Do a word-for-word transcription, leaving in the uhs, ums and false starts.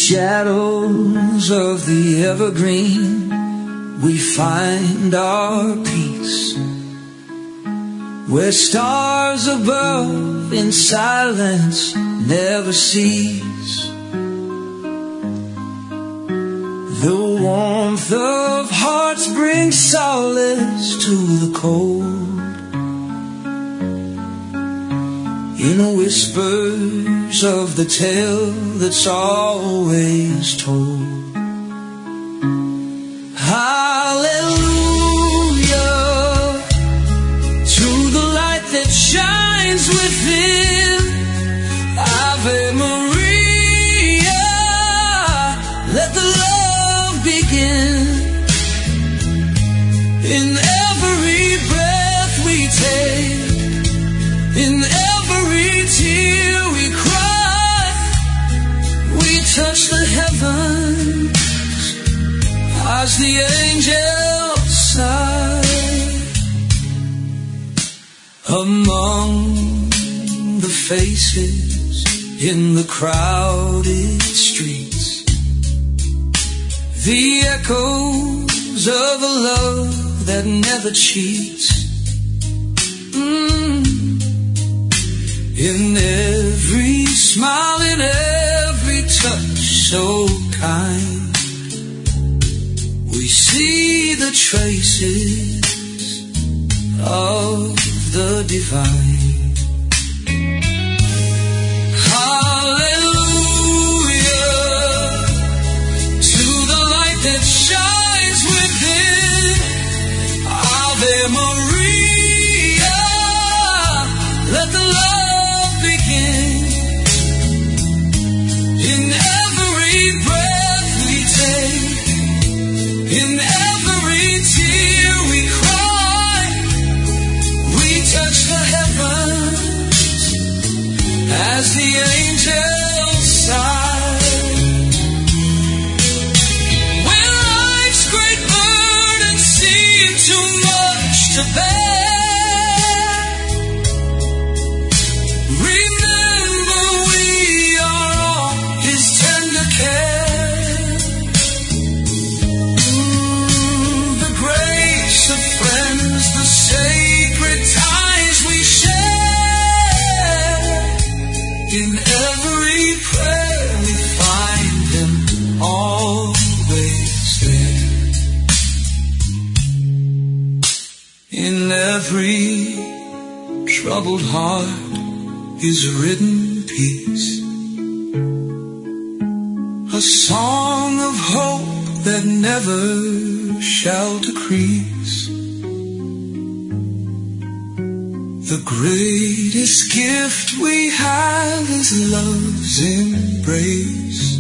shadows of the evergreen, we find our peace. Where stars above in silence never cease. The warmth of hearts brings solace to the cold. In the whispers of the tale that's always told. Hallelujah to the light that shines within. Ave Maria, let the love begin. In every breath we take, in every tear we cry, we touch the heavens as the angels sigh. Among the faces in the crowded streets, the echoes of a love that never cheats. Mm. In every smile, in every touch so kind, we see the traces of the divine. Hallelujah to the light that shines within. Ave Maria, let the love begin. In every breath we take, in every tear we cry, we touch the heavens as the angels sigh. When life's great burdens seem too much to bear, remember we are all His tender care. Mm, the grace of friends, the sacred ties we share. In every prayer we find Him always there. In every troubled heart is written peace, a song of hope that never shall decrease. The greatest gift we have is love's embrace.